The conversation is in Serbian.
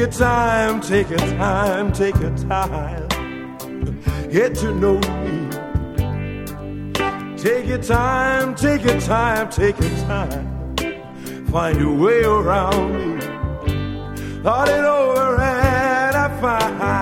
your time, take your time, take your time. Get to know me. Take your time, take your time, take your time. Find your way around me. Thought it over and I find